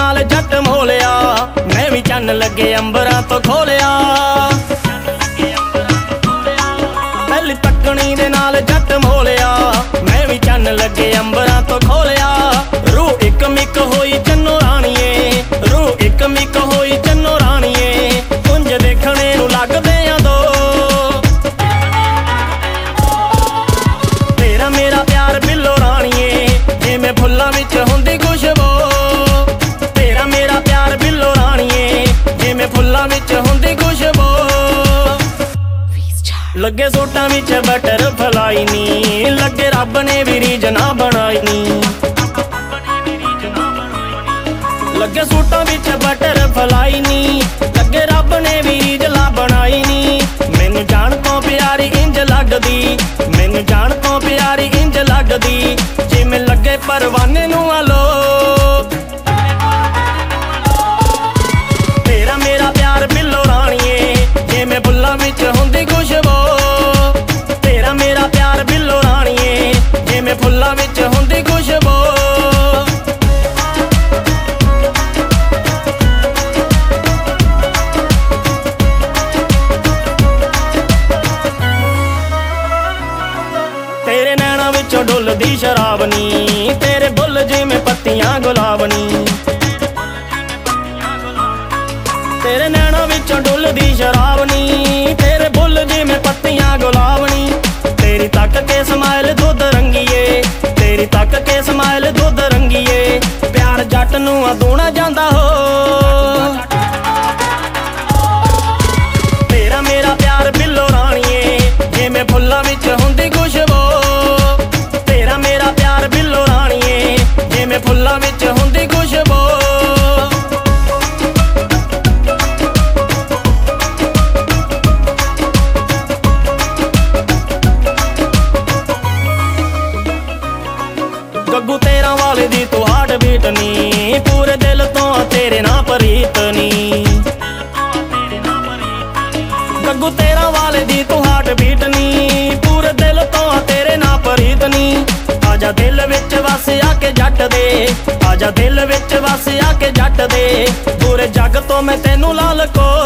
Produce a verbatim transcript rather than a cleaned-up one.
नाल जट मोलिया, मैं भी चन्न लगे अंबरां तो खोलिया। पहली तकनी दे नाल जट मोलिया, मैं भी चन्न लगे अंबरां तो खोलिया। रूह इक मिक होई चन्नो राणीए, रूह इक मिक होई चन्नो राणीए, कुंज देखने नूं लगदे आ दो। तेरा मेरा प्यार बिल्लो राणीए, जिवें फुल्लां विच हुंदी खुशबू। तेरा मेरा प्यार बिल्लो राणीए, जिवें फुल्लां विच हुंदी खुशबू। लगे सूटां विच बटरफ्लाई नी, लगे रब ने भी रीझ ना बनाई नी। लगे सूटां विच बटरफ्लाई नी, लगे रब ने भी रीझ ला बनाई नी। मैनू जान तो प्यारी इंज लगदी, मैनू जान तो प्यारी इंज लगदी, जिवें लगे परवाने नूं आलो। तेरा मेरा प्यार बिल्लो राणीए, जिवें फुल्लां विच हुंदी खुशबू। तेरा मेरा प्यार बिल्लो राणीए, जिवें फुल्लां विच हुंदी खुशबू। तेरे नैना विचों डुलदी शराब नी, तेरे बुल जिवें पत्तियां गुलाब नी। तेरे नैना विचों डुलदी शराब नी, तेरे बुल जिवें पत्तियां गुलाब नी। तेरी तक के स्माइल दुध रंगीए, तेरी तक के स्माइल दुध रंगीए, प्यार जट नूं अदूणा जांदा हो। तेरा मेरा प्यार बिल्लो राणीए, जिवें फुल्लां विच हुंदी खुशबू। तेरा मेरा प्यार बिल्लो राणीए, जिवें फुल्लां विच हुंदी खुशबू। गग्गू तेरा वाले दी तू हार्ट बीट नी, पूरे दिल तो तेरे ना प्रीत नी। गग्गू तेरा वाले दी तू हार्ट बीट नी, पूरे दिल तो तेरे ना प्रीत नी। आजा दिल विच वस आके जट दे, आजा दिल विच वस आके जट दे, पूरे जग तो मैं तेनू लाल को।